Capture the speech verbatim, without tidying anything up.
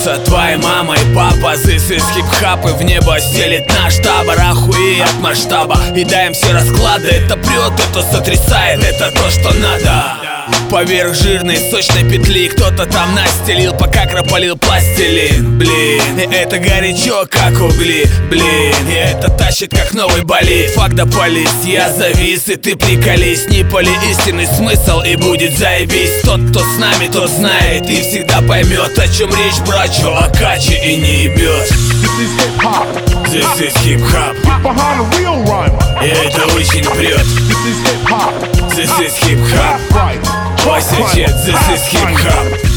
Вернутся твои мама и папа. This is хип-хап, и в небо стелит наш табор. Охуеть от масштаба, и даем все расклады. Это прет, это сотрясает, это то, что надо. Поверх жирной сочной петли кто-то там настелил, пока кропалил пластилин. Блин, и это горячо, как угли. Блин, и это тащит, как новый болид. Фак да полис, я завис, и ты приколись. Не поли истинный смысл, и будет заебись. Тот, кто с нами, тот знает и всегда поймет, о чем речь, брачу, о каче и не ебет. This is hip-hop. И это очень прет. This is hip-hop. Boys and shit, this is hip-hop.